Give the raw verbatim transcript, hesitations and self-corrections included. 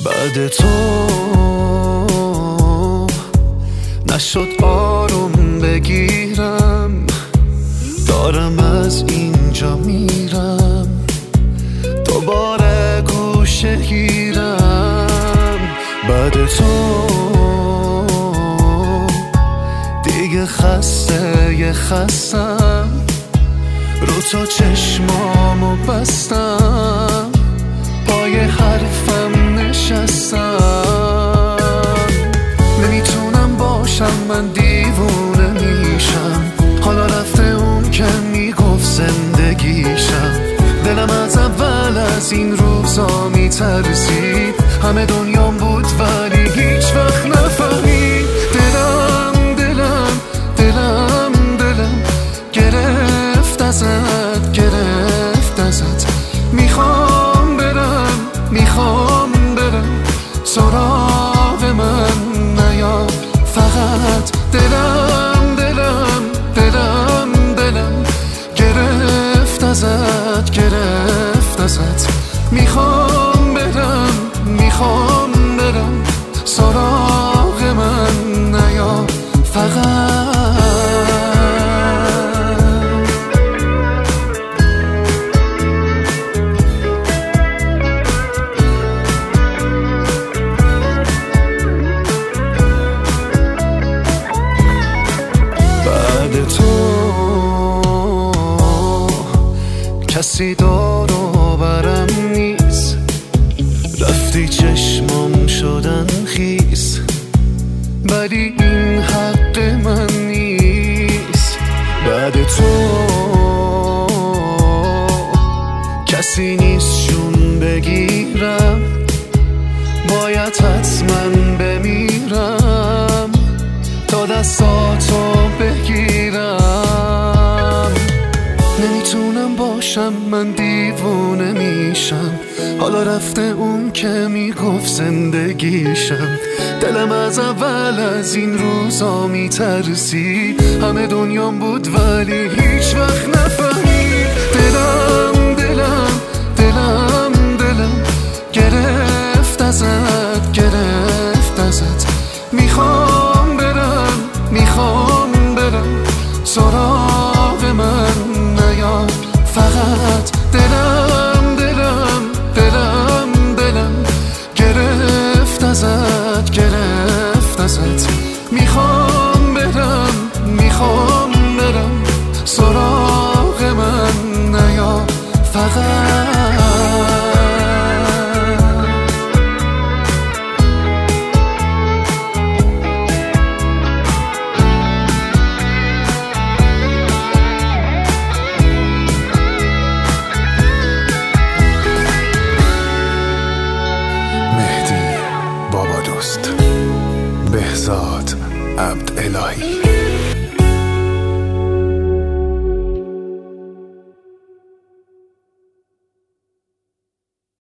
بعد تو نشد آروم بگیرم، دارم از اینجا میرم، دوباره گوشه گیرم. بعد تو دیگه خسته یه خستم، رو تو چشمامو بستم، پای حرفم نشستم. نمیتونم باشم، من دیوونه میشم، حالا رفته اون که میگفت زندگیشم. دلم از اول از این روزا میترسید، همه دنیام بود ولی هیچ وقت نفهمید. دلم دلم دلم دلم گرفت ازت، گرفت ازت. میخوام برم میخوام برم، سراغ من نیا فقط. دلم دلم دلم دلم گرفت ازت، گرفت ازت. میخوام برم میخوام برم، سراغ من نیا فقط. بعد تو کسی دور و برم نیست، رفتی چشمام شدن خیس، ولی این حق من نیست. بعد تو کسی نیست شون بگیرم، باید حتما بمیرم تا دستاتو بگیرم. نمیتونم باشم، من دیوونه میشم، حالا رفته اون که میگفت زندگیشم. دلم از اول از این روزا میترسید، همه دنیام بود ولی هیچ وقت نفهمید. دلم دلم دلم دلم گرفت ازت، گرفت ازت. میخوام برم میخوام برم، سراغ من نیا فقط. دلم دلم دلم دلم گرفت ازت، گرفت ازت. میخوام برم میخوام برم، سراغ من نیا فقط. بهزاد عبدالهی.